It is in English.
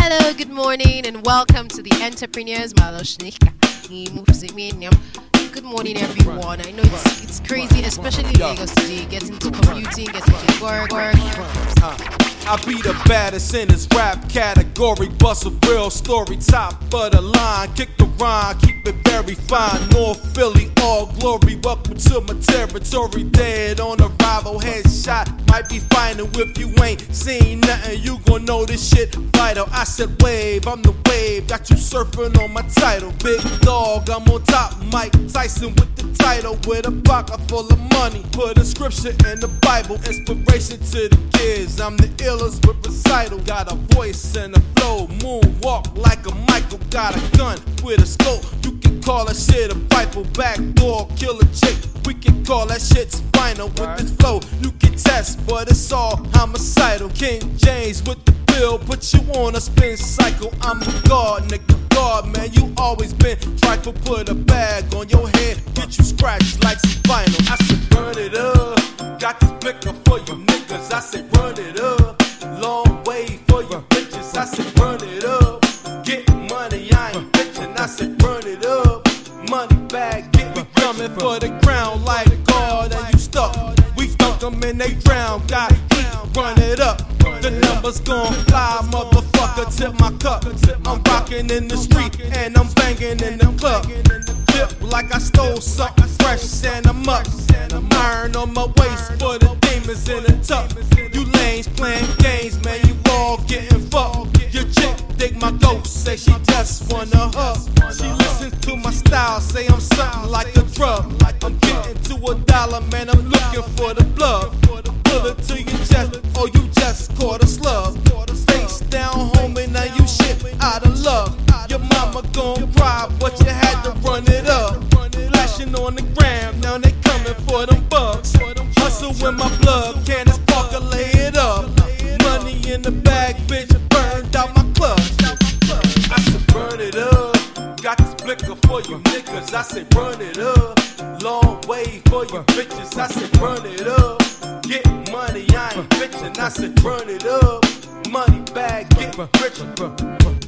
Hello, good morning, and welcome to the Entrepreneurs Maloshnika. Good morning, everyone. I know it's crazy, especially in Lagos today, getting to commuting, getting to work. I be the baddest in this rap category. Bust a real story, top of the line. Kick the rhyme, keep it very fine. North Philly, all glory. Welcome to my territory. Dead on arrival, headshot. Might be final if you ain't seen nothing. You gon' know this shit vital. I said wave, I'm the wave. Got you surfing on my title. Big dog, I'm on top. Mike Tyson with the title. With a pocket full of money. Put a scripture in the Bible. Inspiration to the kids. I'm the illest with recital. Got a voice and a flow. Moonwalk like a Michael. Got a gun with a scope. You can call that shit a rifle. Backdoor, kill a chick. We can call that shit spinal. With this flow, you can test, but it's all homicidal. King James with the bill, put you on a spin cycle. I'm the God, nigga. God, man, you always been trifle. Put a bag on your head, get you scratched like some vinyl. I said, burn it up. Got this blicker for you niggas. I said, run it up. Long way for you bitches. I said, burn it up. Get money, I ain't bitching. I said, burn it up. Money bag, get me coming for the crown like God, and you stuck. We stuck them and they drown. Got heat, run it up. The numbers gon' fly, motherfucker, tip my cup. I'm rockin' in the street and I'm banging in the club. Flip like I stole something fresh and I'm up. Iron on my waist for the demons in the tuck. You lanes playing games, man, you all getting fucked. Your chick dig my ghost, say she just wanna hug. She listens to my style, say I'm something like a drug. I'm getting to $1, man, I'm looking for the blood. Pull it to your chest, or you just caught a slug. Face down, homie, now you shit out of love. Your mama gon' cry, but you had to run it up. Flashing on the gram, now they coming for them bugs. Hustle with my blood, Candace Parker, lay it up. Money in the bag, bitch, burned out my club. I said burn it up. Got this blicker for you niggas. I said burn it up. Long way for you bitches. I said burn it up. Get money, I ain't bitching. I said burn it up. Money bag, get rich.